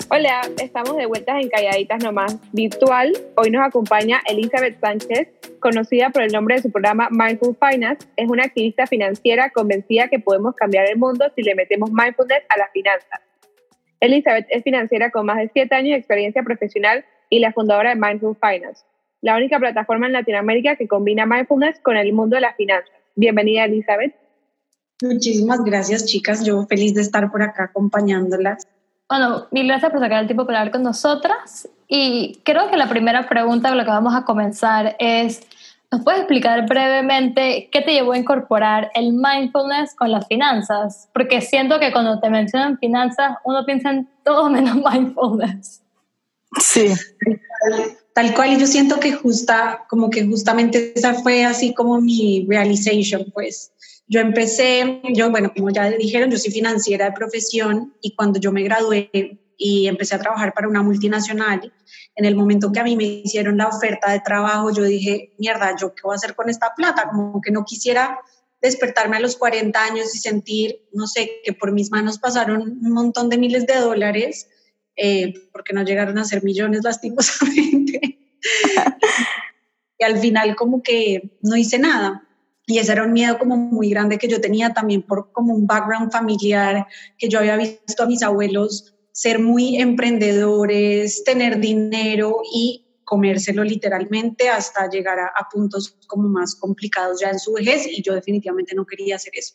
Hola, estamos de vueltas en Calladitas Nomás virtual. Hoy nos acompaña Elizabeth Sánchez, conocida por el nombre de su programa Mindful Finance. Es una activista financiera convencida que podemos cambiar el mundo si le metemos mindfulness a las finanzas. Elizabeth es financiera con más de 7 años de experiencia profesional y la fundadora de Mindful Finance, la única plataforma en Latinoamérica que combina mindfulness con el mundo de las finanzas. Bienvenida, Elizabeth. Muchísimas gracias, chicas. Yo feliz de estar por acá acompañándolas. Bueno, mil gracias por sacar el tiempo para hablar con nosotras. Y creo que la primera pregunta con la que vamos a comenzar es, ¿nos puedes explicar brevemente qué te llevó a incorporar el mindfulness con las finanzas? Porque siento que cuando te mencionan finanzas, uno piensa en todo menos mindfulness. Sí. Tal cual, y yo siento que justamente esa fue así como mi realization, pues. Bueno, como ya dijeron, yo soy financiera de profesión y cuando yo me gradué y empecé a trabajar para una multinacional, en el momento que a mí me hicieron la oferta de trabajo, yo dije, mierda, ¿yo qué voy a hacer con esta plata? Como que no quisiera despertarme a los 40 años y sentir, no sé, que por mis manos pasaron un montón de miles de dólares, porque no llegaron a ser millones lastimosamente. Y al final como que no hice nada. Y ese era un miedo como muy grande que yo tenía también por como un background familiar, que yo había visto a mis abuelos ser muy emprendedores, tener dinero y comérselo literalmente hasta llegar a puntos como más complicados ya en su vejez, y yo definitivamente no quería hacer eso.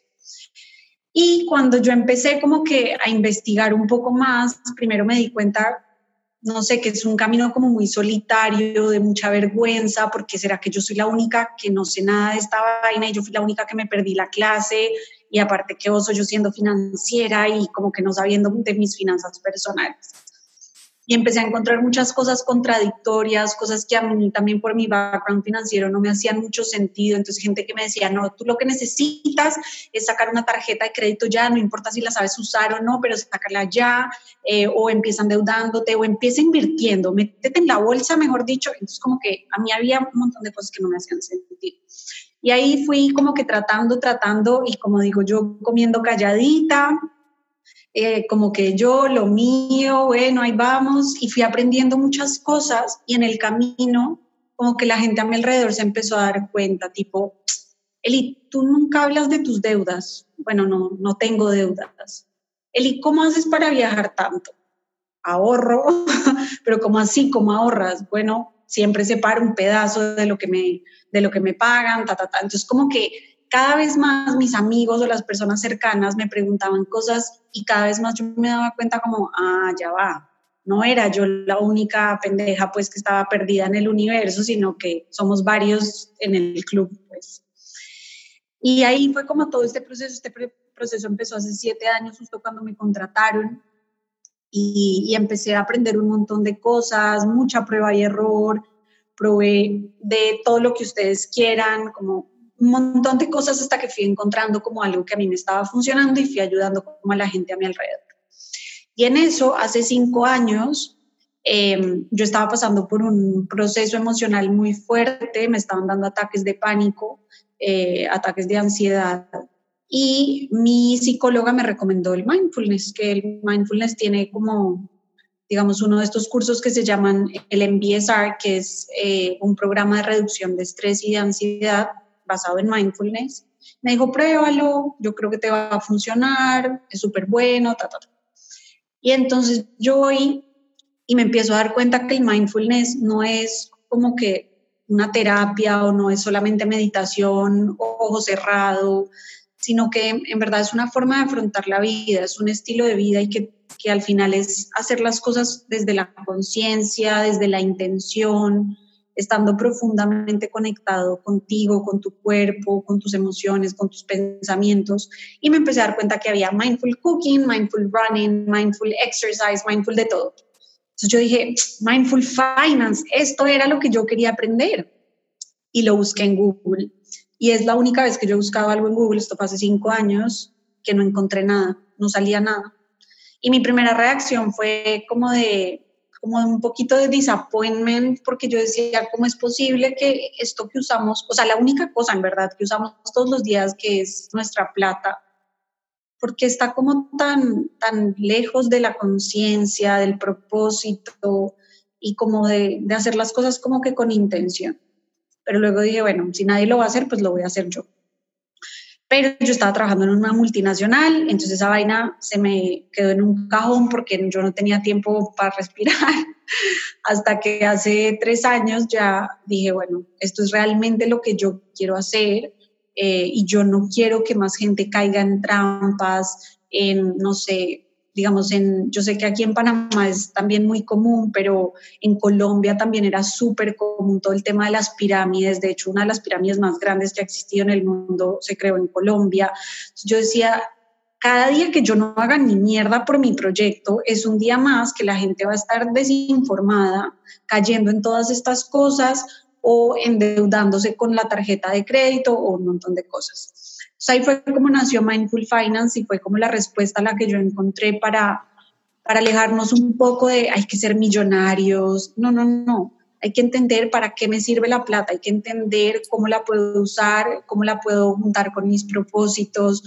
Y cuando yo empecé como que a investigar un poco más, primero me di cuenta, no sé, que es un camino como muy solitario, de mucha vergüenza, porque será que yo soy la única que no sé nada de esta vaina y yo fui la única que me perdí la clase, y aparte que oso yo siendo financiera y como que no sabiendo de mis finanzas personales. Y empecé a encontrar muchas cosas contradictorias, cosas que a mí también por mi background financiero no me hacían mucho sentido. Entonces gente que me decía, no, tú lo que necesitas es sacar una tarjeta de crédito ya, no importa si la sabes usar o no, pero sácala ya, o empieza endeudándote, o empieza invirtiendo, métete en la bolsa, mejor dicho. Entonces como que a mí había un montón de cosas que no me hacían sentido. Y ahí fui como que tratando, y como digo yo, comiendo calladita, como que yo, lo mío, bueno, ahí vamos, y fui aprendiendo muchas cosas, y en el camino como que la gente a mi alrededor se empezó a dar cuenta, tipo, Eli, tú nunca hablas de tus deudas. Bueno, no tengo deudas. Eli, ¿cómo haces para viajar tanto? Ahorro, pero ¿cómo así? ¿Cómo ahorras? Bueno, siempre separo un pedazo de lo que me pagan, Entonces como que cada vez más mis amigos o las personas cercanas me preguntaban cosas y cada vez más yo me daba cuenta como, ya va, no era yo la única pendeja pues que estaba perdida en el universo, sino que somos varios en el club pues. Y ahí fue como todo este proceso empezó hace 7 años, justo cuando me contrataron, y empecé a aprender un montón de cosas, mucha prueba y error, probé de todo lo que ustedes quieran, como un montón de cosas hasta que fui encontrando como algo que a mí me estaba funcionando y fui ayudando como a la gente a mi alrededor. Y en eso, hace 5 años, yo estaba pasando por un proceso emocional muy fuerte, me estaban dando ataques de pánico, ataques de ansiedad, y mi psicóloga me recomendó el mindfulness, que el mindfulness tiene como, digamos, uno de estos cursos que se llaman el MBSR, que es un programa de reducción de estrés y de ansiedad basado en mindfulness. Me dijo, pruébalo, yo creo que te va a funcionar, es súper bueno, Y entonces yo voy y me empiezo a dar cuenta que el mindfulness no es como que una terapia o no es solamente meditación, ojo cerrado, sino que en verdad es una forma de afrontar la vida, es un estilo de vida, y que al final es hacer las cosas desde la conciencia, desde la intención, estando profundamente conectado contigo, con tu cuerpo, con tus emociones, con tus pensamientos. Y me empecé a dar cuenta que había mindful cooking, mindful running, mindful exercise, mindful de todo. Entonces yo dije, mindful finance, esto era lo que yo quería aprender. Y lo busqué en Google. Y es la única vez que yo he buscado algo en Google, esto fue hace 5 años, que no encontré nada, no salía nada. Y mi primera reacción fue como un poquito de disappointment, porque yo decía, ¿cómo es posible que esto que usamos, o sea, la única cosa en verdad que usamos todos los días, que es nuestra plata, porque está como tan lejos de la conciencia, del propósito y como de hacer las cosas como que con intención. Pero luego dije, bueno, si nadie lo va a hacer, pues lo voy a hacer yo. Pero yo estaba trabajando en una multinacional, entonces esa vaina se me quedó en un cajón porque yo no tenía tiempo para respirar. Hasta que hace 3 años ya dije, bueno, esto es realmente lo que yo quiero hacer y yo no quiero que más gente caiga en trampas, en, no sé, digamos, yo sé que aquí en Panamá es también muy común, pero en Colombia también era súper común todo el tema de las pirámides. De hecho, una de las pirámides más grandes que ha existido en el mundo se creó en Colombia. Yo decía, cada día que yo no haga ni mierda por mi proyecto es un día más que la gente va a estar desinformada, cayendo en todas estas cosas o endeudándose con la tarjeta de crédito o un montón de cosas. Entonces ahí fue como nació Mindful Finance y fue como la respuesta a la que yo encontré para alejarnos un poco de hay que ser millonarios. No. Hay que entender para qué me sirve la plata, hay que entender cómo la puedo usar, cómo la puedo juntar con mis propósitos,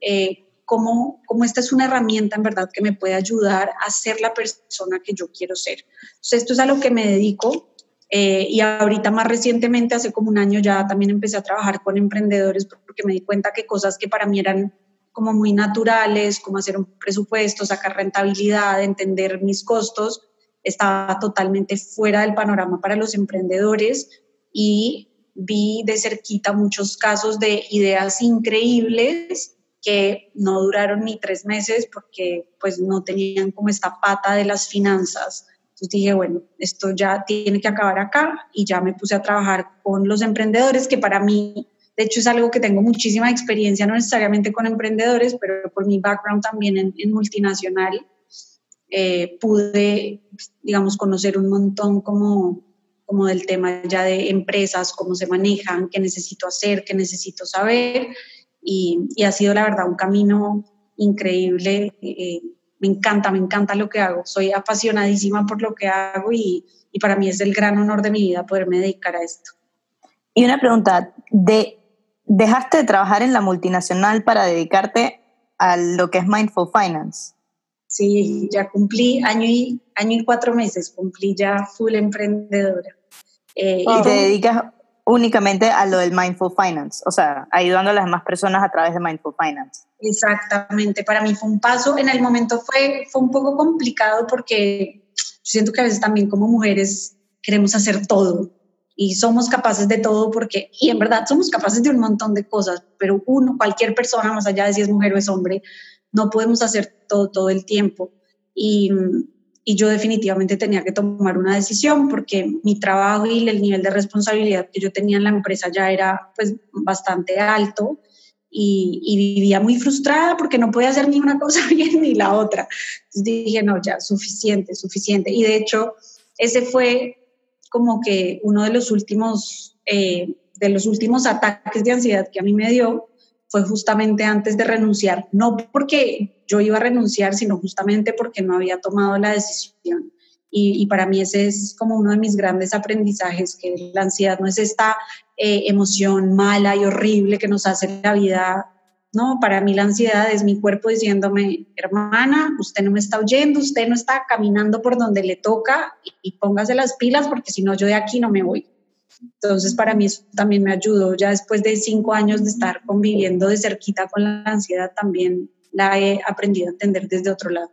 cómo esta es una herramienta en verdad que me puede ayudar a ser la persona que yo quiero ser. Entonces esto es a lo que me dedico y ahorita más recientemente, hace como un año ya también empecé a trabajar con emprendedores porque me di cuenta que cosas que para mí eran como muy naturales, como hacer un presupuesto, sacar rentabilidad, entender mis costos, estaba totalmente fuera del panorama para los emprendedores y vi de cerquita muchos casos de ideas increíbles que no duraron ni 3 meses porque pues no tenían como esta pata de las finanzas. Entonces dije, bueno, esto ya tiene que acabar acá y ya me puse a trabajar con los emprendedores, que para mí, de hecho, es algo que tengo muchísima experiencia, no necesariamente con emprendedores, pero por mi background también en multinacional, pude, digamos, conocer un montón como del tema ya de empresas, cómo se manejan, qué necesito hacer, qué necesito saber, y ha sido la verdad un camino increíble. Me encanta lo que hago, soy apasionadísima por lo que hago y para mí es el gran honor de mi vida poderme dedicar a esto. Y una pregunta, ¿dejaste de trabajar en la multinacional para dedicarte a lo que es Mindful Finance? Sí, ya cumplí año y 4 meses, cumplí ya full emprendedora. Y te dedicas únicamente a lo del Mindful Finance, o sea, ayudando a las demás personas a través de Mindful Finance. Exactamente, para mí fue un paso, en el momento fue un poco complicado porque siento que a veces también como mujeres queremos hacer todo y somos capaces de todo y en verdad somos capaces de un montón de cosas, pero cualquier persona, más allá de si es mujer o es hombre, no podemos hacer todo el tiempo y yo definitivamente tenía que tomar una decisión porque mi trabajo y el nivel de responsabilidad que yo tenía en la empresa ya era pues bastante alto y vivía muy frustrada porque no podía hacer ni una cosa bien ni la otra. Entonces dije, no, ya, suficiente. Y de hecho, ese fue como que uno de los últimos ataques de ansiedad que a mí me dio fue justamente antes de renunciar, no porque yo iba a renunciar, sino justamente porque no había tomado la decisión. Y para mí ese es como uno de mis grandes aprendizajes, que la ansiedad no es esta emoción mala y horrible que nos hace la vida. No, para mí la ansiedad es mi cuerpo diciéndome, hermana, usted no me está oyendo, usted no está caminando por donde le toca y póngase las pilas porque si no yo de aquí no me voy. Entonces para mí eso también me ayudó, ya después de 5 años de estar conviviendo de cerquita con la ansiedad, también la he aprendido a entender desde otro lado.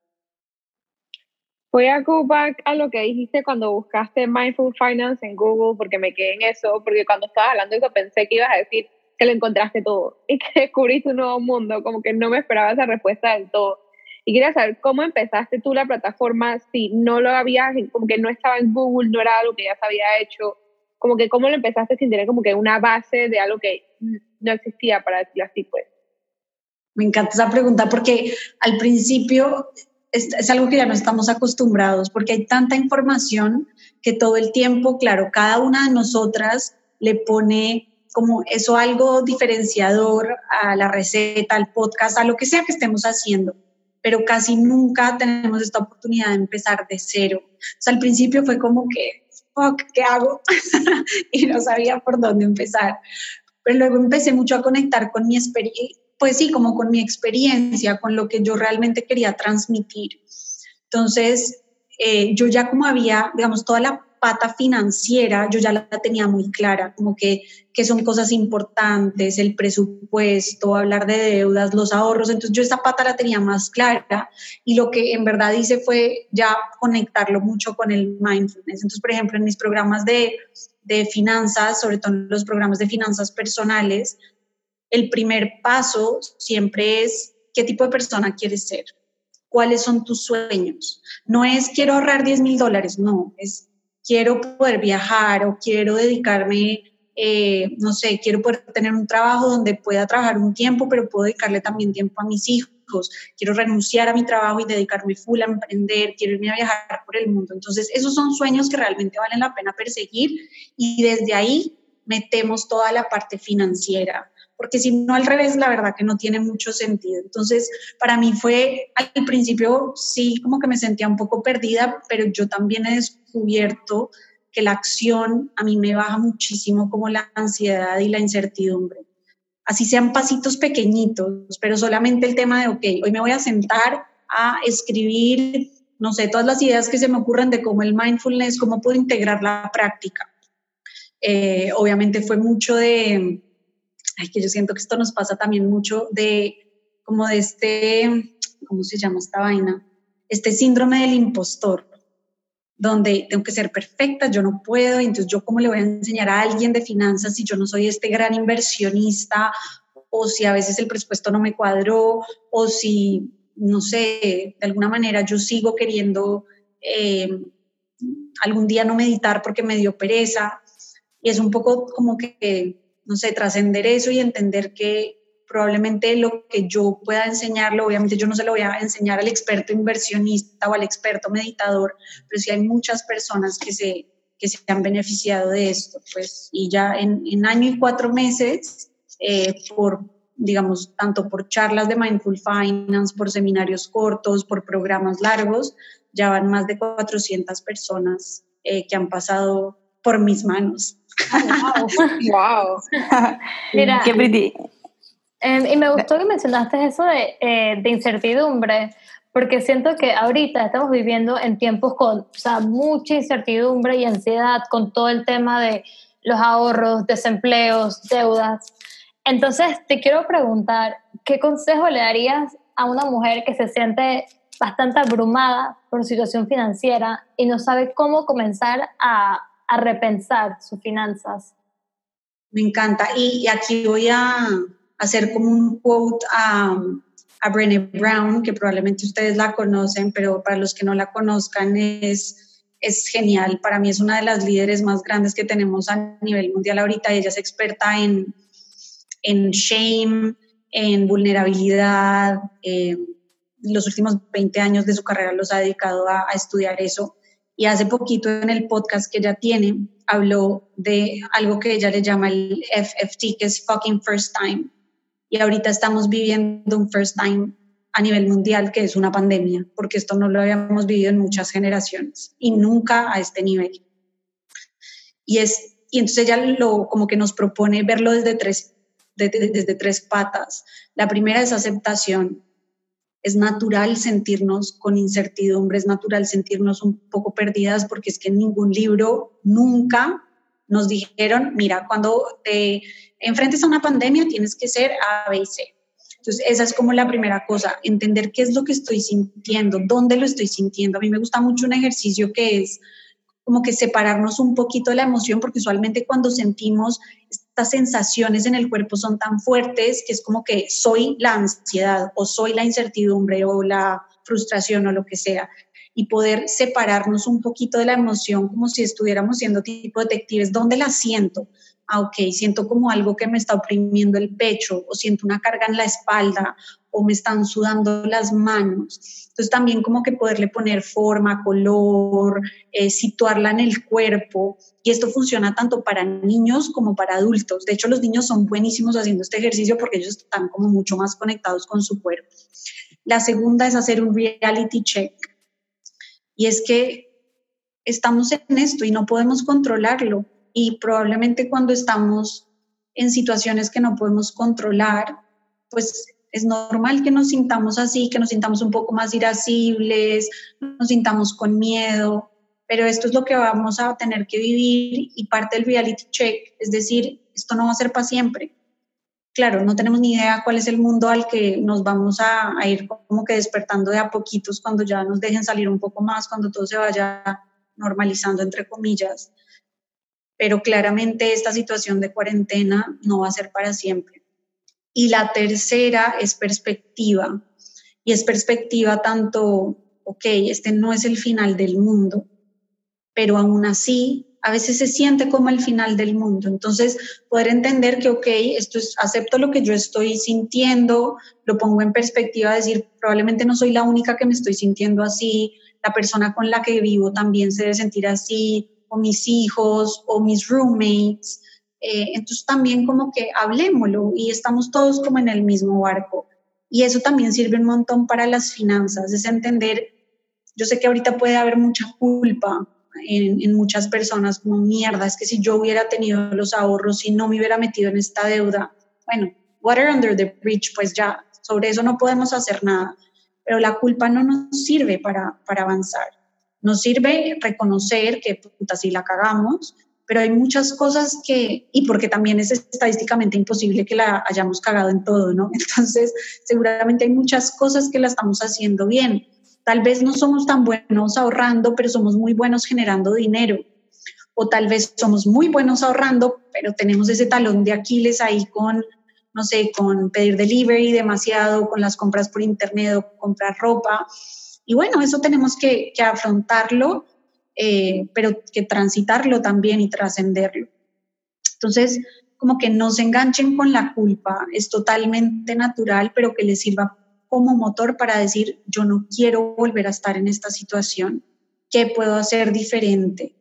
Voy a go back a lo que dijiste cuando buscaste Mindful Finance en Google, porque me quedé en eso, porque cuando estabas hablando de eso pensé que ibas a decir que lo encontraste todo y que descubriste un nuevo mundo, como que no me esperaba esa respuesta del todo. Y quería saber cómo empezaste tú la plataforma, si no lo habías, como que no estaba en Google, no era algo que ya se había hecho, como que cómo lo empezaste sin tener como que una base de algo que no existía, para decirlo así, pues. Me encanta esa pregunta porque al principio es algo que ya no estamos acostumbrados, porque hay tanta información que todo el tiempo, claro, cada una de nosotras le pone como eso algo diferenciador a la receta, al podcast, a lo que sea que estemos haciendo, pero casi nunca tenemos esta oportunidad de empezar de cero. O sea, al principio fue como que, ¿qué hago? Y no sabía por dónde empezar. Pero luego empecé mucho a conectar con mi experiencia, pues sí, como con mi experiencia, con lo que yo realmente quería transmitir. Entonces, yo ya como había, digamos, toda la pata financiera, yo ya la tenía muy clara, como que son cosas importantes, el presupuesto, hablar de deudas, los ahorros, entonces yo esa pata la tenía más clara y lo que en verdad hice fue ya conectarlo mucho con el mindfulness. Entonces, por ejemplo, en mis programas de finanzas, sobre todo en los programas de finanzas personales, el primer paso siempre es qué tipo de persona quieres ser, cuáles son tus sueños. No es quiero ahorrar $10,000, no, es quiero poder viajar o quiero dedicarme, no sé, quiero poder tener un trabajo donde pueda trabajar un tiempo, pero puedo dedicarle también tiempo a mis hijos. Quiero renunciar a mi trabajo y dedicarme full a emprender, quiero irme a viajar por el mundo. Entonces, esos son sueños que realmente valen la pena perseguir y desde ahí metemos toda la parte financiera, porque si no al revés, la verdad que no tiene mucho sentido. Entonces, para mí fue, al principio sí como que me sentía un poco perdida, pero yo también he descubierto que la acción a mí me baja muchísimo como la ansiedad y la incertidumbre. Así sean pasitos pequeñitos, pero solamente el tema de, ok, hoy me voy a sentar a escribir, no sé, todas las ideas que se me ocurren de cómo el mindfulness, cómo puedo integrar la práctica. Obviamente fue mucho de, que yo siento que esto nos pasa también mucho de, como de este, ¿cómo se llama esta vaina? Este síndrome del impostor, donde tengo que ser perfecta, yo no puedo, entonces yo cómo le voy a enseñar a alguien de finanzas si yo no soy este gran inversionista, o si a veces el presupuesto no me cuadró, o si, no sé, de alguna manera yo sigo queriendo algún día no meditar porque me dio pereza, y es un poco como que, no sé, trascender eso y entender que probablemente lo que yo pueda enseñarlo, obviamente yo no se lo voy a enseñar al experto inversionista o al experto meditador, pero sí hay muchas personas que se han beneficiado de esto, pues, y ya en año y 4 meses, digamos, tanto por charlas de Mindful Finance, por seminarios cortos, por programas largos, ya van más de 400 personas que han pasado por mis manos. Wow. Mira, qué pretty. Y me gustó que mencionaste eso de incertidumbre, porque siento que ahorita estamos viviendo en tiempos con, o sea, mucha incertidumbre y ansiedad con todo el tema de los ahorros, desempleos, deudas. Entonces, te quiero preguntar, ¿qué consejo le darías a una mujer que se siente bastante abrumada por su situación financiera y no sabe cómo comenzar a repensar sus finanzas? Me encanta. Y aquí voy a hacer como un quote a Brené Brown, que probablemente ustedes la conocen, pero para los que no la conozcan es genial. Para mí es una de las líderes más grandes que tenemos a nivel mundial ahorita. Ella es experta en shame, en vulnerabilidad. Los últimos 20 años de su carrera los ha dedicado a estudiar eso. Y hace poquito en el podcast que ella tiene, habló de algo que ella le llama el FFT, que es fucking first time. Y ahorita estamos viviendo un first time a nivel mundial, que es una pandemia, porque esto no lo habíamos vivido en muchas generaciones y nunca a este nivel. Y entonces ella como que nos propone verlo desde tres patas. La primera es aceptación. Es natural sentirnos con incertidumbre, es natural sentirnos un poco perdidas, porque es que en ningún libro nunca nos dijeron, mira, cuando te enfrentes a una pandemia tienes que ser A, B y C. Entonces esa es como la primera cosa, entender qué es lo que estoy sintiendo, dónde lo estoy sintiendo. A mí me gusta mucho un ejercicio que es como que separarnos un poquito de la emoción, porque usualmente cuando sentimos estas sensaciones en el cuerpo son tan fuertes que es como que soy la ansiedad o soy la incertidumbre o la frustración o lo que sea, y poder separarnos un poquito de la emoción como si estuviéramos siendo tipo detectives. ¿Dónde la siento? Ok, siento como algo que me está oprimiendo el pecho, o siento una carga en la espalda, o me están sudando las manos. Entonces también como que poderle poner forma, color, situarla en el cuerpo, y esto funciona tanto para niños como para adultos. De hecho, los niños son buenísimos haciendo este ejercicio porque ellos están como mucho más conectados con su cuerpo. La segunda es hacer un reality check, y es que estamos en esto y no podemos controlarlo, y probablemente cuando estamos en situaciones que no podemos controlar, pues Es normal que nos sintamos así, que nos sintamos un poco más irascibles, nos sintamos con miedo, pero esto es lo que vamos a tener que vivir y parte del reality check, es decir, esto no va a ser para siempre. Claro, no tenemos ni idea cuál es el mundo al que nos vamos a ir como que despertando de a poquitos cuando ya nos dejen salir un poco más, cuando todo se vaya normalizando, entre comillas. Pero claramente esta situación de cuarentena no va a ser para siempre. Y la tercera es perspectiva. Y es perspectiva tanto, ok, este no es el final del mundo, pero aún así a veces se siente como el final del mundo. Entonces, poder entender que, ok, acepto lo que yo estoy sintiendo, lo pongo en perspectiva, decir, probablemente no soy la única que me estoy sintiendo así, la persona con la que vivo también se debe sentir así, o mis hijos, o mis roommates. Entonces, también como que hablémoslo y estamos todos como en el mismo barco. Y eso también sirve un montón para las finanzas, es entender, yo sé que ahorita puede haber mucha culpa en muchas personas, como mierda, es que si yo hubiera tenido los ahorros y no me hubiera metido en esta deuda, bueno, water under the bridge, pues ya, sobre eso no podemos hacer nada, pero la culpa no nos sirve para avanzar, nos sirve reconocer que puta, si la cagamos, pero hay muchas cosas y porque también es estadísticamente imposible que la hayamos cagado en todo, ¿no? Entonces, seguramente hay muchas cosas que la estamos haciendo bien. Tal vez no somos tan buenos ahorrando, pero somos muy buenos generando dinero. O tal vez somos muy buenos ahorrando, pero tenemos ese talón de Aquiles ahí con, no sé, con pedir delivery demasiado, con las compras por internet o comprar ropa. Y bueno, eso tenemos que afrontarlo, pero que transitarlo también y trascenderlo. Entonces, como que no se enganchen con la culpa, es totalmente natural, pero que les sirva como motor para decir, yo no quiero volver a estar en esta situación, ¿qué puedo hacer diferente?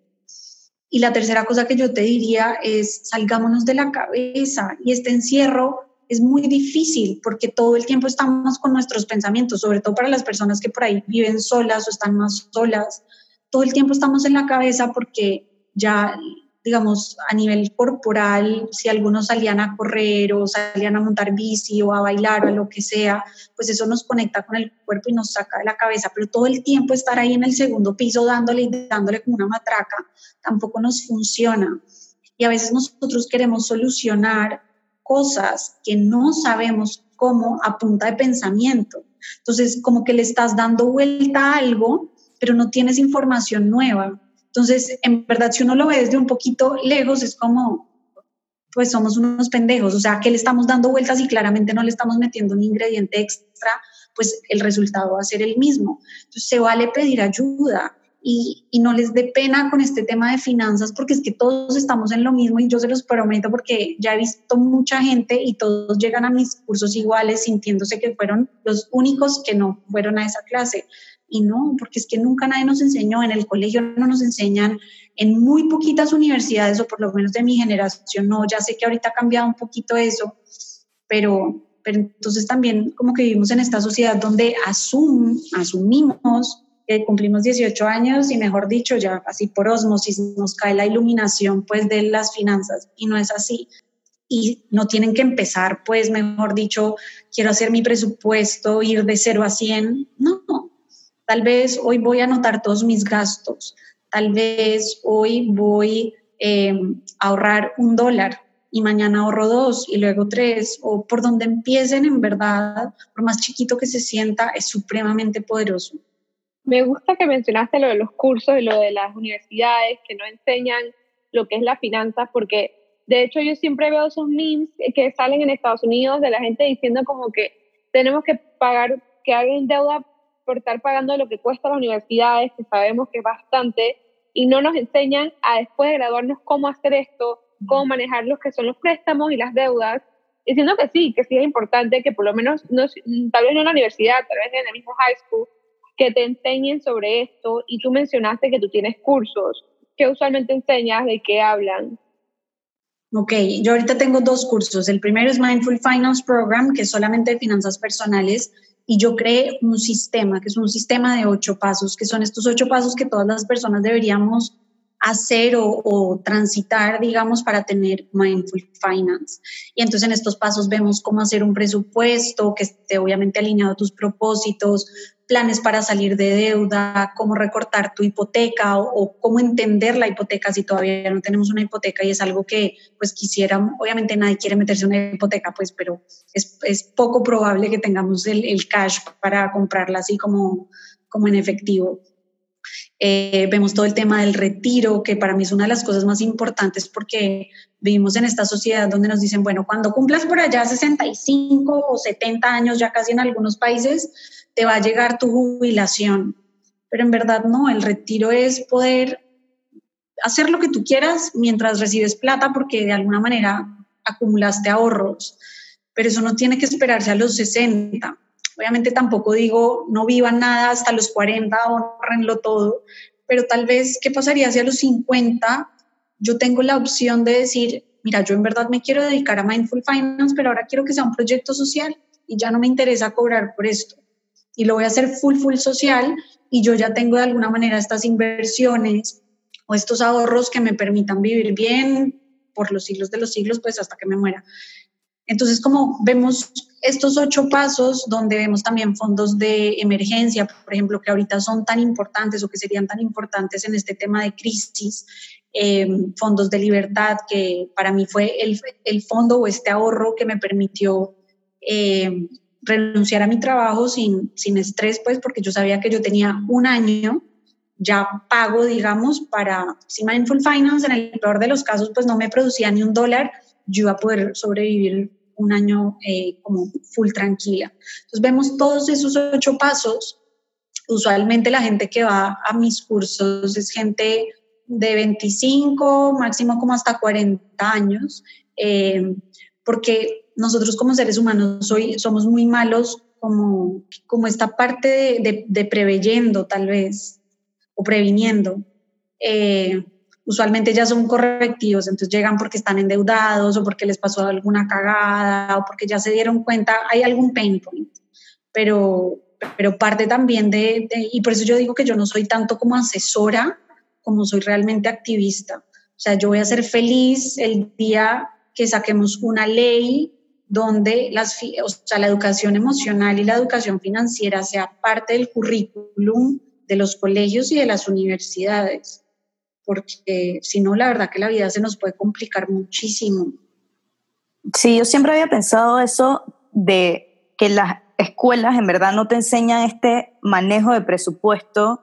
Y la tercera cosa que yo te diría es, salgámonos de la cabeza, y este encierro es muy difícil porque todo el tiempo estamos con nuestros pensamientos, sobre todo para las personas que por ahí viven solas o están más solas, todo el tiempo estamos en la cabeza porque ya, digamos, a nivel corporal, si algunos salían a correr o salían a montar bici o a bailar o a lo que sea, pues eso nos conecta con el cuerpo y nos saca de la cabeza, pero todo el tiempo estar ahí en el segundo piso dándole como una matraca tampoco nos funciona. Y a veces nosotros queremos solucionar cosas que no sabemos cómo a punta de pensamiento. Entonces, como que le estás dando vuelta a algo, pero no tienes información nueva. Entonces, en verdad, si uno lo ve desde un poquito lejos, es como, pues somos unos pendejos, o sea, que le estamos dando vueltas y claramente no le estamos metiendo un ingrediente extra, pues el resultado va a ser el mismo. Entonces, se vale pedir ayuda y no les dé pena con este tema de finanzas, porque es que todos estamos en lo mismo y yo se los prometo porque ya he visto mucha gente y todos llegan a mis cursos iguales sintiéndose que fueron los únicos que no fueron a esa clase. Y no, porque es que nunca nadie nos enseñó, en el colegio no nos enseñan, en muy poquitas universidades, o por lo menos de mi generación, no, ya sé que ahorita ha cambiado un poquito eso, pero entonces también como que vivimos en esta sociedad donde asumimos que cumplimos 18 años y mejor dicho, ya así por ósmosis nos cae la iluminación pues de las finanzas y no es así. Y no tienen que empezar, pues mejor dicho, quiero hacer mi presupuesto, ir de 0 a 100, no. Tal vez hoy voy a anotar todos mis gastos, tal vez hoy voy a ahorrar $1 y mañana ahorro 2 y luego 3, o por donde empiecen en verdad, por más chiquito que se sienta, es supremamente poderoso. Me gusta que mencionaste lo de los cursos y lo de las universidades que no enseñan lo que es la finanza, porque de hecho yo siempre veo esos memes que salen en Estados Unidos de la gente diciendo como que tenemos que pagar, que hagan deuda por estar pagando lo que cuesta las universidades, que sabemos que es bastante, y no nos enseñan a después de graduarnos cómo hacer esto, cómo manejar los que son los préstamos y las deudas, diciendo que sí es importante que por lo menos, no, tal vez no en la universidad, tal vez en el mismo high school, que te enseñen sobre esto. Y tú mencionaste que tú tienes cursos. ¿Qué usualmente enseñas? ¿De qué hablan? Ok, yo ahorita tengo 2 cursos. El primero es Mindful Finance Program, que es solamente de finanzas personales, y yo creé un sistema, que es un sistema de 8 pasos, que son estos 8 pasos que todas las personas deberíamos hacer o transitar, digamos, para tener Mindful Finance. Y entonces en estos pasos vemos cómo hacer un presupuesto que esté obviamente alineado a tus propósitos, planes para salir de deuda, cómo recortar tu hipoteca o cómo entender la hipoteca si todavía no tenemos una hipoteca y es algo que pues quisiera, obviamente nadie quiere meterse en una hipoteca, pues, pero es poco probable que tengamos el cash para comprarla así como en efectivo. Vemos todo el tema del retiro, que para mí es una de las cosas más importantes porque vivimos en esta sociedad donde nos dicen, bueno, cuando cumplas por allá 65 o 70 años, ya casi en algunos países, te va a llegar tu jubilación. Pero en verdad no, el retiro es poder hacer lo que tú quieras mientras recibes plata porque de alguna manera acumulaste ahorros. Pero eso no tiene que esperarse a los 60. Obviamente tampoco digo no vivan nada hasta los 40, ahorrenlo todo, pero tal vez, ¿qué pasaría si a los 50 yo tengo la opción de decir, mira, yo en verdad me quiero dedicar a Mindful Finance, pero ahora quiero que sea un proyecto social y ya no me interesa cobrar por esto? Y lo voy a hacer full social y yo ya tengo de alguna manera estas inversiones o estos ahorros que me permitan vivir bien por los siglos de los siglos, pues hasta que me muera. Entonces, como vemos estos 8 pasos, donde vemos también fondos de emergencia, por ejemplo, que ahorita son tan importantes o que serían tan importantes en este tema de crisis, fondos de libertad, que para mí fue el fondo o este ahorro que me permitió renunciar a mi trabajo sin estrés, pues porque yo sabía que yo tenía un año ya pago, digamos, para, si Mindful Finance en el peor de los casos pues no me producía ni $1, yo iba a poder sobrevivir un año como full tranquila. Entonces vemos todos esos 8 pasos. Usualmente la gente que va a mis cursos es gente de 25, máximo como hasta 40 años, porque nosotros como seres humanos somos muy malos como esta parte de preveyendo tal vez, o previniendo. Usualmente ya son correctivos, entonces llegan porque están endeudados o porque les pasó alguna cagada o porque ya se dieron cuenta, hay algún pain point, pero parte también y por eso yo digo que yo no soy tanto como asesora como soy realmente activista. O sea, yo voy a ser feliz el día que saquemos una ley donde la educación emocional y la educación financiera sea parte del currículum de los colegios y de las universidades, porque si no, la verdad que la vida se nos puede complicar muchísimo. Sí, yo siempre había pensado eso de que las escuelas en verdad no te enseñan este manejo de presupuesto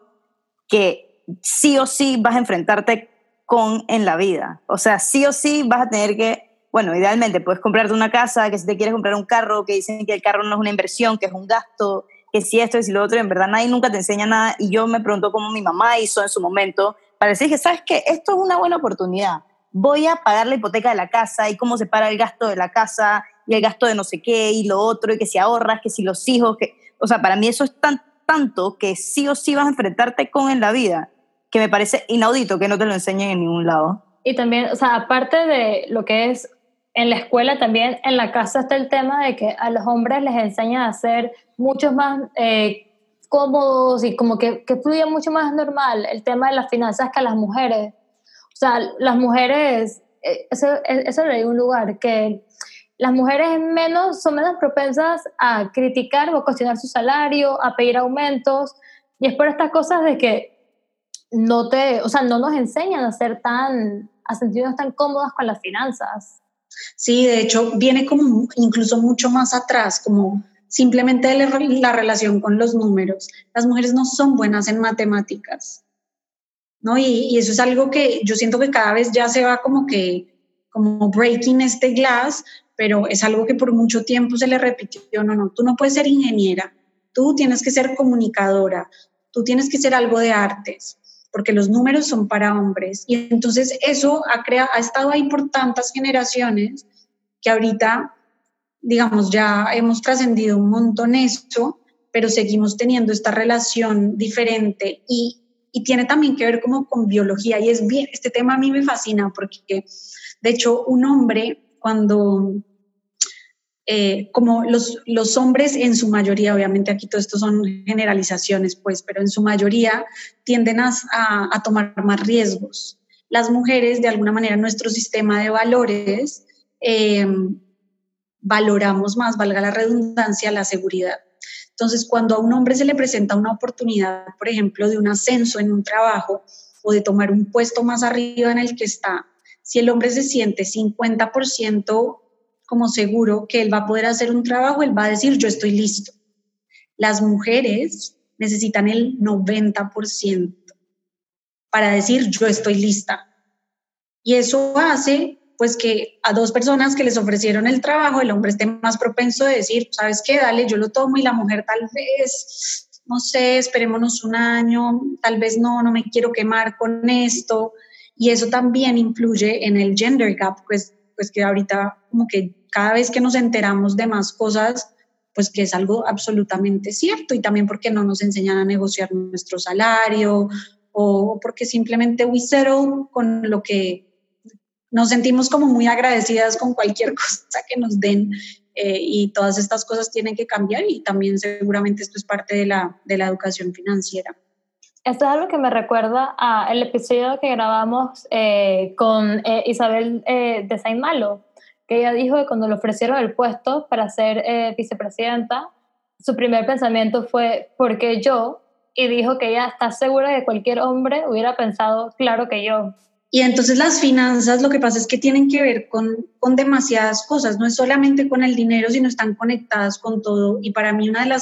que sí o sí vas a enfrentarte con en la vida. O sea, sí o sí vas a tener que, bueno, idealmente puedes comprarte una casa, que si te quieres comprar un carro, que dicen que el carro no es una inversión, que es un gasto, que si esto, que si lo otro, en verdad nadie nunca te enseña nada. Y yo me pregunto cómo mi mamá hizo en su momento para decir que, ¿sabes qué? Esto es una buena oportunidad. Voy a pagar la hipoteca de la casa y cómo se para el gasto de la casa y el gasto de no sé qué y lo otro y que si ahorras, que si los hijos, que, o sea, para mí eso es tanto que sí o sí vas a enfrentarte con en la vida, que me parece inaudito que no te lo enseñen en ningún lado. Y también, o sea, aparte de lo que es en la escuela, también en la casa está el tema de que a los hombres les enseñan a ser mucho más cómodos y como que fluye mucho más normal el tema de las finanzas que a las mujeres. O sea, las mujeres, eso leí en un lugar, que las mujeres son menos propensas a criticar o a cuestionar su salario, a pedir aumentos, y es por estas cosas de que no nos enseñan a sentirnos tan cómodas con las finanzas. Sí, de hecho, viene como incluso mucho más atrás, como simplemente la relación con los números. Las mujeres no son buenas en matemáticas, ¿no? Y eso es algo que yo siento que cada vez ya se va como breaking este glass, pero es algo que por mucho tiempo se le repitió, no, tú no puedes ser ingeniera, tú tienes que ser comunicadora, tú tienes que ser algo de artes, porque los números son para hombres. Y entonces eso ha estado ahí por tantas generaciones que ahorita, digamos, ya hemos trascendido un montón eso, pero seguimos teniendo esta relación diferente y tiene también que ver como con biología. Y es bien, este tema a mí me fascina porque, de hecho, un hombre cuando... como los hombres en su mayoría, obviamente aquí todo esto son generalizaciones, pues, pero en su mayoría tienden a tomar más riesgos. las mujeres, de alguna manera, nuestro sistema de valores, valoramos más, valga la redundancia, la seguridad. Entonces, cuando a un hombre se le presenta una oportunidad, por ejemplo, de un ascenso en un trabajo o de tomar un puesto más arriba en el que está, si el hombre se siente 50% como seguro que él va a poder hacer un trabajo, él va a decir, yo estoy listo. Las mujeres necesitan el 90% para decir, yo estoy lista. Y eso hace pues que a dos personas que les ofrecieron el trabajo, el hombre esté más propenso de decir, ¿sabes qué? Dale, yo lo tomo, y la mujer tal vez, no sé, esperémonos un año, tal vez no me quiero quemar con esto. Y eso también influye en el gender gap, pues que ahorita como que cada vez que nos enteramos de más cosas, pues que es algo absolutamente cierto, y también porque no nos enseñan a negociar nuestro salario, o porque simplemente we settle con lo que nos sentimos como muy agradecidas con cualquier cosa que nos den, y todas estas cosas tienen que cambiar, y también seguramente esto es parte de la educación financiera. Esto es algo que me recuerda al episodio que grabamos con Isabel de Saint-Malo, que ella dijo que cuando le ofrecieron el puesto para ser vicepresidenta, su primer pensamiento fue, ¿por qué yo? Y dijo que ella está segura de que cualquier hombre hubiera pensado, claro que yo. Y entonces las finanzas, lo que pasa es que tienen que ver con demasiadas cosas, no es solamente con el dinero, sino están conectadas con todo. Y para mí una de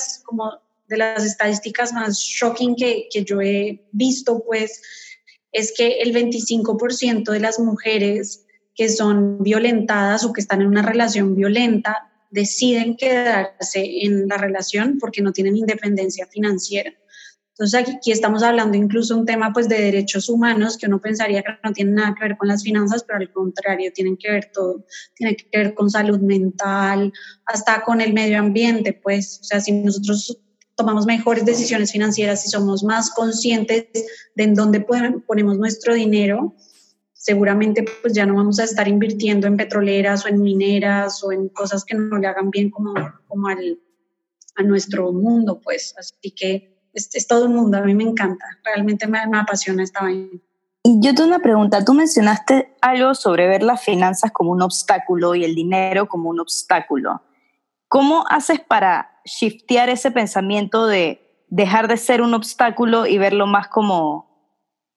las estadísticas más shocking que yo he visto, pues, es que el 25% de las mujeres que son violentadas o que están en una relación violenta deciden quedarse en la relación porque no tienen independencia financiera. Entonces aquí estamos hablando incluso de un tema pues de derechos humanos que uno pensaría que no tiene nada que ver con las finanzas, pero al contrario, tienen que ver todo, tiene que ver con salud mental, hasta con el medio ambiente, pues, o sea, si nosotros tomamos mejores decisiones financieras, si somos más conscientes de en dónde ponemos nuestro dinero, seguramente pues ya no vamos a estar invirtiendo en petroleras o en mineras o en cosas que no le hagan bien como a nuestro mundo, pues, así que es todo un mundo, a mí me encanta, realmente me apasiona esta vaina. Y yo tengo una pregunta, tú mencionaste algo sobre ver las finanzas como un obstáculo y el dinero como un obstáculo. ¿Cómo haces para shiftear ese pensamiento de dejar de ser un obstáculo y verlo más como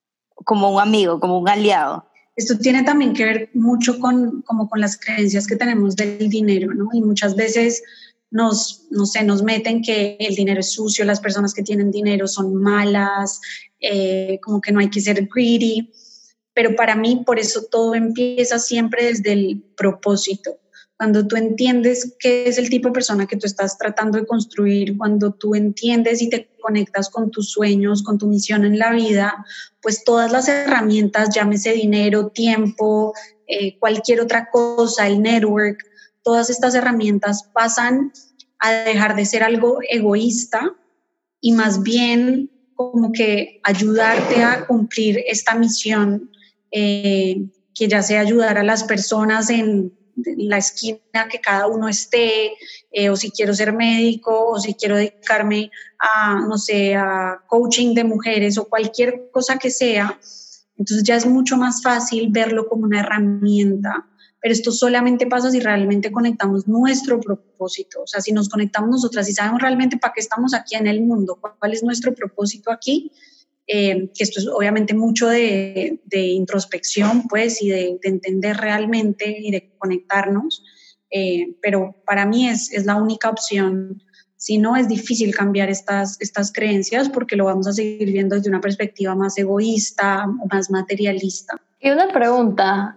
un amigo, como un aliado? Esto tiene también que ver mucho con las creencias que tenemos del dinero, ¿no? Y muchas veces nos meten que el dinero es sucio, las personas que tienen dinero son malas, como que no hay que ser greedy, pero para mí por eso todo empieza siempre desde el propósito. Cuando tú entiendes qué es el tipo de persona que tú estás tratando de construir, cuando tú entiendes y te conectas con tus sueños, con tu misión en la vida, pues todas las herramientas, llámese dinero, tiempo, cualquier otra cosa, el network, todas estas herramientas pasan a dejar de ser algo egoísta y más bien como que ayudarte a cumplir esta misión, que ya sea ayudar a las personas en la esquina que cada uno esté, o si quiero ser médico, o si quiero dedicarme a, no sé, a coaching de mujeres o cualquier cosa que sea. Entonces ya es mucho más fácil verlo como una herramienta, pero esto solamente pasa si realmente conectamos nuestro propósito, o sea, si nos conectamos nosotras y sabemos realmente para qué estamos aquí en el mundo, cuál es nuestro propósito aquí, que esto es obviamente mucho de introspección, pues, y de entender realmente y de conectarnos, pero para mí es la única opción. Si no, es difícil cambiar estas creencias porque lo vamos a seguir viendo desde una perspectiva más egoísta o más materialista. Y una pregunta,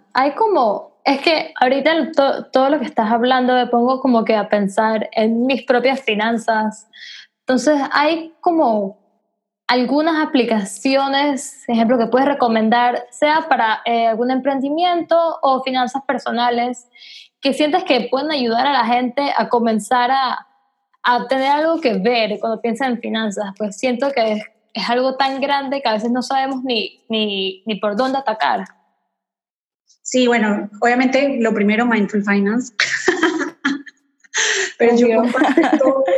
es que ahorita todo lo que estás hablando me pongo como que a pensar en mis propias finanzas. Entonces hay como algunas aplicaciones, ejemplo, que puedes recomendar, sea para algún emprendimiento o finanzas personales, que sientes que pueden ayudar a la gente a comenzar a tener algo que ver cuando piensan en finanzas. Pues siento que es algo tan grande que a veces no sabemos ni por dónde atacar. Sí, bueno, obviamente lo primero, Mindful Finance. Pero yo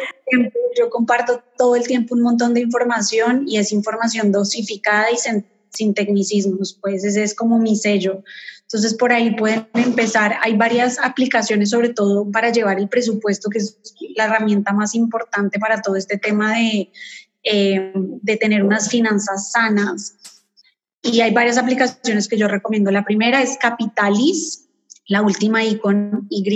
comparto todo el tiempo un montón de información, y es información dosificada y sin tecnicismos, pues ese es como mi sello. Entonces por ahí pueden empezar. Hay varias aplicaciones, sobre todo para llevar el presupuesto, que es la herramienta más importante para todo este tema de tener unas finanzas sanas. Y hay varias aplicaciones que yo recomiendo. La primera es Capitalis, la última I con Y.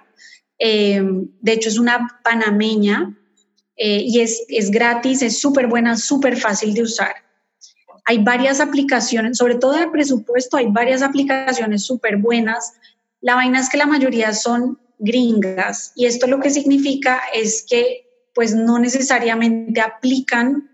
De hecho es una panameña y es gratis, es súper buena, súper fácil de usar. Hay varias aplicaciones, sobre todo de presupuesto, hay varias aplicaciones súper buenas. La vaina es que la mayoría son gringas y esto lo que significa es que pues no necesariamente aplican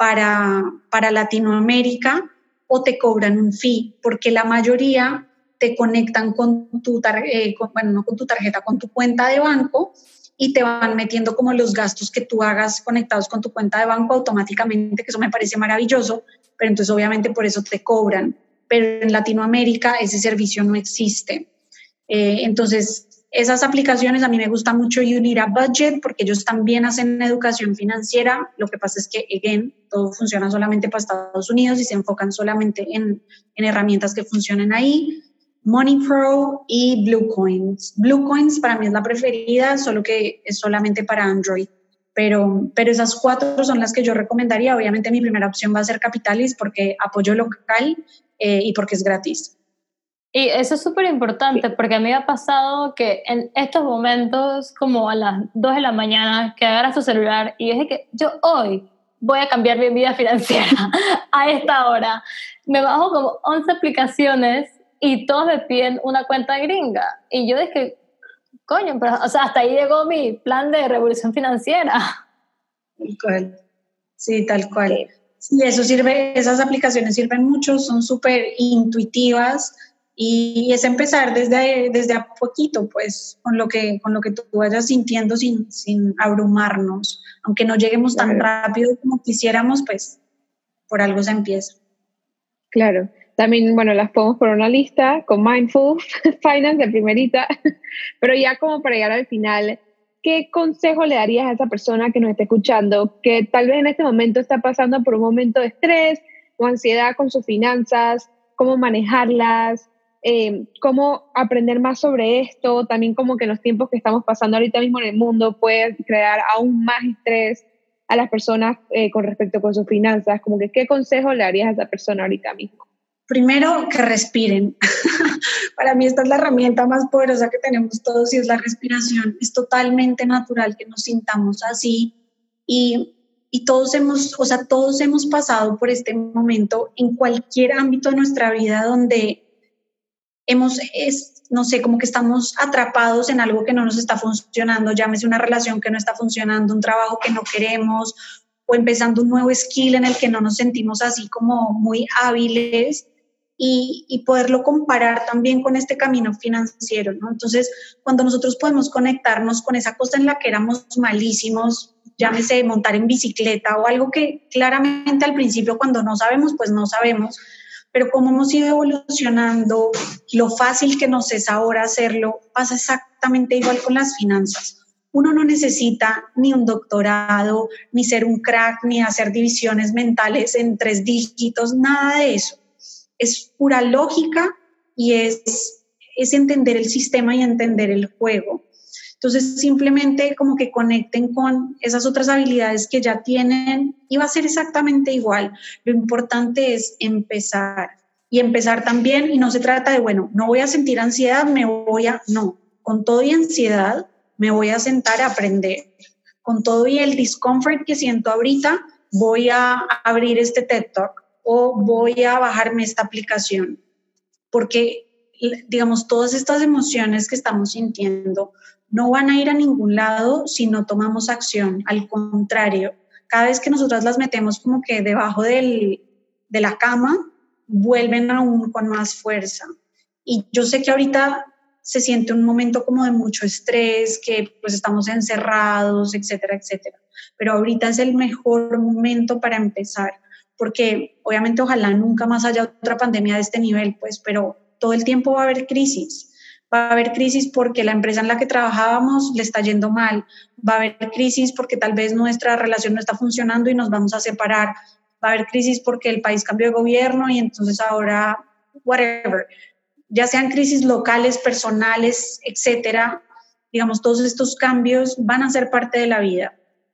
para Latinoamérica o te cobran un fee, porque la mayoría te conectan con tu tarjeta, con tu cuenta de banco y te van metiendo como los gastos que tú hagas conectados con tu cuenta de banco automáticamente, que eso me parece maravilloso, pero entonces obviamente por eso te cobran. Pero en Latinoamérica ese servicio no existe. Entonces, esas aplicaciones, a mí me gusta mucho You Need a Budget porque ellos también hacen educación financiera. Lo que pasa es que, again, todo funciona solamente para Estados Unidos y se enfocan solamente en herramientas que funcionen ahí. MoneyPro y Bluecoins. Bluecoins para mí es la preferida, solo que es solamente para Android. Pero esas 4 son las que yo recomendaría. Obviamente mi primera opción va a ser Capitalis porque apoyo local y porque es gratis. Y eso es súper importante porque a mí me ha pasado que en estos momentos, como a las 2 de la mañana, que agarras tu celular y es de que yo hoy voy a cambiar mi vida financiera a esta hora. Me bajo como 11 aplicaciones y todos me piden una cuenta gringa. Y yo dije, coño, pero, o sea, hasta ahí llegó mi plan de revolución financiera. Tal cual. Sí, tal cual. Sí, eso sirve, esas aplicaciones sirven mucho, son súper intuitivas. Y es empezar desde a poquito, pues, con lo que tú vayas sintiendo sin abrumarnos. Aunque no lleguemos tan rápido como quisiéramos, pues, por algo se empieza. Claro. También, bueno, las podemos poner una lista con Mindful Finance de primerita, pero ya como para llegar al final, ¿qué consejo le darías a esa persona que nos está escuchando, que tal vez en este momento está pasando por un momento de estrés o ansiedad con sus finanzas, cómo manejarlas? Cómo aprender más sobre esto, también como que en los tiempos que estamos pasando ahorita mismo en el mundo puede crear aún más estrés a las personas con respecto con sus finanzas, como que qué consejo le darías a esa persona ahorita mismo? Primero, que respiren. Para mí esta es la herramienta más poderosa que tenemos todos y es la respiración. Es totalmente natural que nos sintamos así y todos hemos pasado por este momento en cualquier ámbito de nuestra vida donde no sé, como que estamos atrapados en algo que no nos está funcionando, llámese una relación que no está funcionando, un trabajo que no queremos, o empezando un nuevo skill en el que no nos sentimos así como muy hábiles, y poderlo comparar también con este camino financiero, ¿no? Entonces, cuando nosotros podemos conectarnos con esa cosa en la que éramos malísimos, llámese montar en bicicleta o algo que claramente al principio cuando no sabemos, pues no sabemos, pero como hemos ido evolucionando, lo fácil que nos es ahora hacerlo, pasa exactamente igual con las finanzas. Uno no necesita ni un doctorado, ni ser un crack, ni hacer divisiones mentales en 3 dígitos, nada de eso. Es pura lógica y es entender el sistema y entender el juego. Entonces, simplemente como que conecten con esas otras habilidades que ya tienen y va a ser exactamente igual. Lo importante es empezar y empezar también, y no se trata de, bueno, no voy a sentir ansiedad, no, con todo y ansiedad me voy a sentar a aprender. Con todo y el discomfort que siento ahorita, voy a abrir este TED Talk o voy a bajarme esta aplicación, porque, digamos, todas estas emociones que estamos sintiendo no van a ir a ningún lado si no tomamos acción. Al contrario, cada vez que nosotras las metemos como que debajo de la cama, vuelven aún con más fuerza. Y yo sé que ahorita se siente un momento como de mucho estrés, que pues estamos encerrados, etcétera, etcétera. Pero ahorita es el mejor momento para empezar, porque obviamente ojalá nunca más haya otra pandemia de este nivel, pues, pero todo el tiempo va a haber crisis. Va a haber crisis porque la empresa en la que trabajábamos le está yendo mal. Va a haber crisis porque tal vez nuestra relación no está funcionando y nos vamos a separar. va a haber crisis porque el país cambió de gobierno y entonces ahora, whatever, ya sean crisis locales, personales, etcétera, digamos, todos estos cambios van a ser parte de la vida.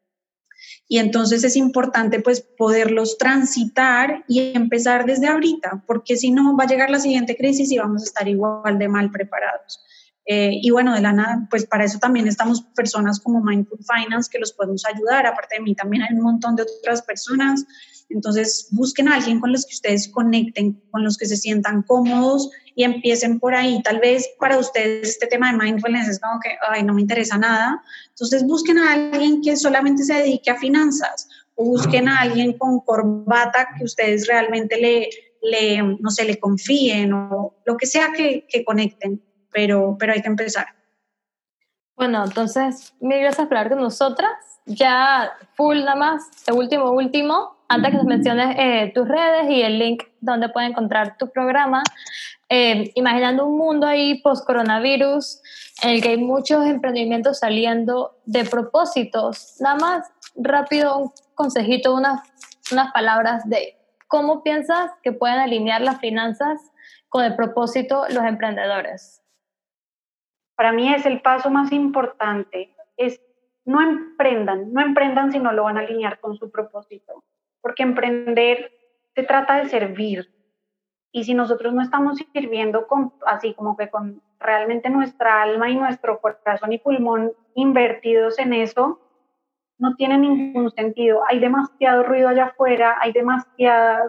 Y entonces es importante pues poderlos transitar y empezar desde ahorita, porque si no va a llegar la siguiente crisis y vamos a estar igual de mal preparados. Y bueno, de la nada, pues para eso también estamos personas como Mindful Finance que los podemos ayudar. Aparte de mí también hay un montón de otras personas. Entonces busquen a alguien con los que ustedes conecten, con los que se sientan cómodos y empiecen por ahí. Tal vez para ustedes este tema de mindfulness es como que, ay, no me interesa nada. Entonces busquen a alguien que solamente se dedique a finanzas o busquen a alguien con corbata que ustedes realmente no sé, le confíen o lo que sea que conecten. Pero hay que empezar. Bueno, entonces, mil gracias por hablar con nosotras. Ya full nada más, de último, antes que nos menciones tus redes y el link donde pueden encontrar tu programa, imaginando un mundo ahí post-coronavirus en el que hay muchos emprendimientos saliendo de propósitos. Nada más, rápido, un consejito, unas palabras de cómo piensas que pueden alinear las finanzas con el propósito los emprendedores. Para mí es el paso más importante, es no emprendan si no lo van a alinear con su propósito, porque emprender se trata de servir, y si nosotros no estamos sirviendo así como que con realmente nuestra alma y nuestro corazón y pulmón invertidos en eso, no tiene ningún sentido. Hay demasiado ruido allá afuera, hay demasiadas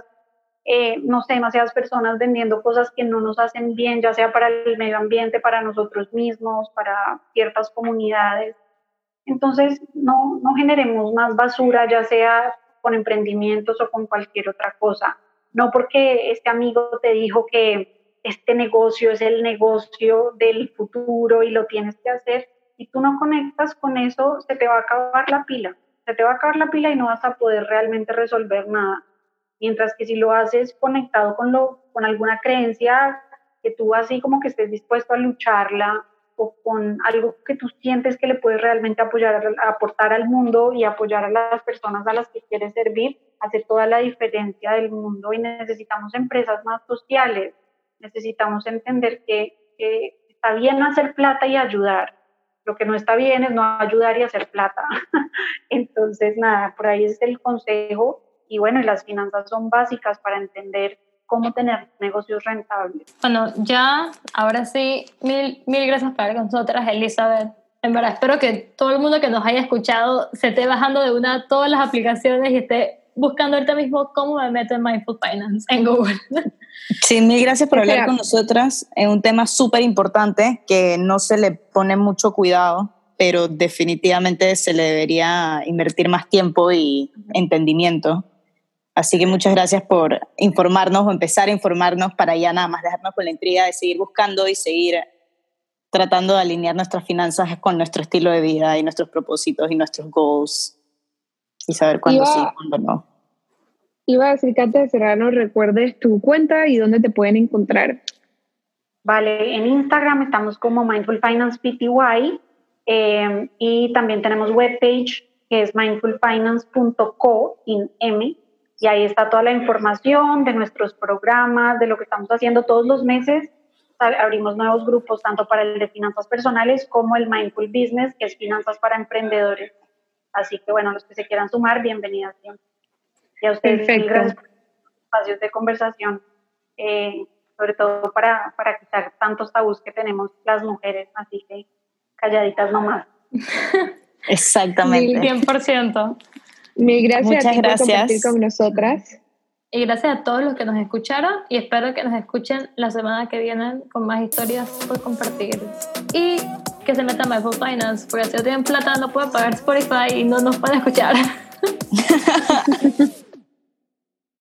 personas vendiendo cosas que no nos hacen bien, ya sea para el medio ambiente, para nosotros mismos, para ciertas comunidades. Entonces, no generemos más basura, ya sea con emprendimientos o con cualquier otra cosa. No porque este amigo te dijo que este negocio es el negocio del futuro y lo tienes que hacer, y tú no conectas con eso, se te va a acabar la pila. Se te va a acabar la pila y no vas a poder realmente resolver nada. Mientras que si lo haces conectado con alguna creencia que tú así como que estés dispuesto a lucharla, o con algo que tú sientes que le puedes realmente aportar al mundo y apoyar a las personas a las que quieres servir, hace toda la diferencia del mundo. Y necesitamos empresas más sociales, necesitamos entender que está bien hacer plata y ayudar. Lo que no está bien es no ayudar y hacer plata. Entonces, nada, por ahí es el consejo. Y bueno, las finanzas son básicas para entender cómo tener negocios rentables. Bueno, ya, ahora sí, mil gracias por estar con nosotras, Elizabeth. En verdad, espero que todo el mundo que nos haya escuchado se esté bajando de todas las aplicaciones y esté buscando ahorita mismo cómo me meto en Mindful Finance en Google. Sí, mil gracias por hablar con nosotras en un tema súper importante que no se le pone mucho cuidado, pero definitivamente se le debería invertir más tiempo y entendimiento. Así que muchas gracias por informarnos o empezar a informarnos para ya nada más dejarnos con la intriga de seguir buscando y seguir tratando de alinear nuestras finanzas con nuestro estilo de vida y nuestros propósitos y nuestros goals y saber cuándo sí y cuándo no. Iba a decir que antes de cerrar nos recuerdes tu cuenta y dónde te pueden encontrar. Vale, en Instagram estamos como Mindful Finance Pty y también tenemos webpage que es mindfulfinance.co y ahí está toda la información de nuestros programas, de lo que estamos haciendo todos los meses. Abrimos nuevos grupos, tanto para el de finanzas personales como el Mindful Business, que es finanzas para emprendedores. Así que, bueno, los que se quieran sumar, bienvenidas siempre. Y a ustedes, mil gracias por los espacios de conversación, sobre todo para quitar tantos tabús que tenemos las mujeres. Así que, calladitas nomás. Exactamente. 100%. Mil gracias. Muchas a ti gracias por compartir con nosotras. Y gracias a todos los que nos escucharon y espero que nos escuchen la semana que viene con más historias por compartir. Y que se metan a Mindful Finance, porque si no tienen plata no pueden pagar Spotify y no nos pueden escuchar.